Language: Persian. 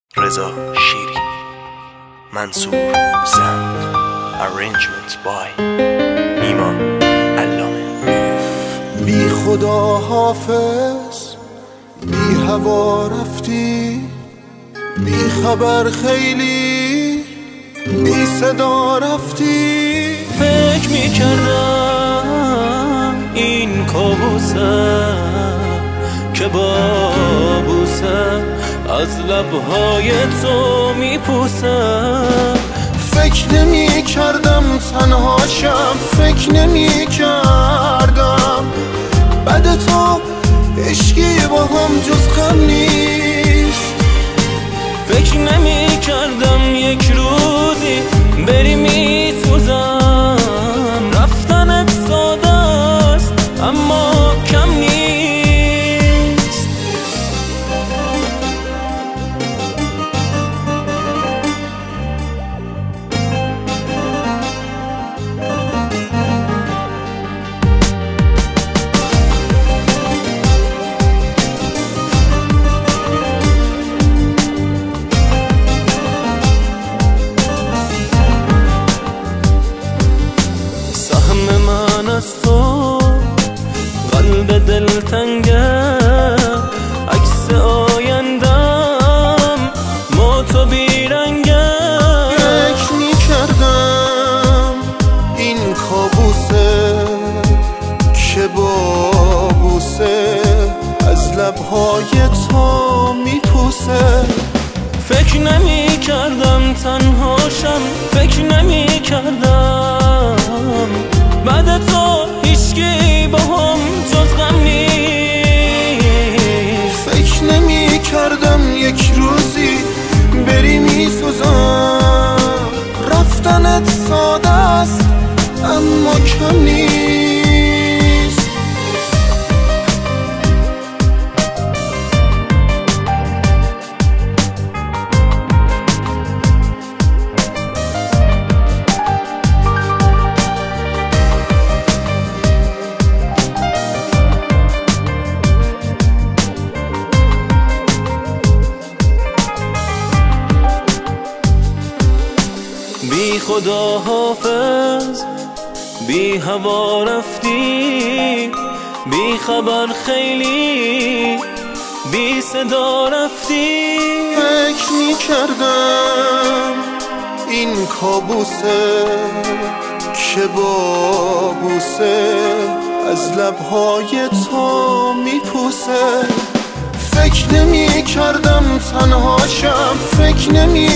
رضا شیری، منصور زند. Arrangements by نیما علامه. بی خدا حافظ، بی هوا رفتی، بی خبر خیلی، بی صدا رفتی. فکر میکردم این کابوسه که بابوسه از لبهای تو میپوسه. فکر نمی کردم تنهاشم، فکر نمی کردم بعد تو عشقی با هم جز غم نیست. فکر نمی کردم یک روزی بری میسوزم، رفتنت ساده است اما کم نیست. از تو قلب دلتنگه، عکس آیندم ما تو بیرنگه. فکر میکردم این کابوسه که بابوسه از لبهای تو میپوسه. فکر نمیکردم تنهاشم، فکر نمیکردم بعد تو هیچکی با هم جز غم نیست. فکر نمی کردم یک روزی بری میسوزم، رفتنت ساده است اما کم نیست. بی خدا حافظ، بی هوا رفتی، بی خبر خیلی، بی صدا رفتی. فکر می کردم این کابوسه که بابوسه از لبهای تو میپوسه. فکر نمی کردم تنهاشم، فکر نمی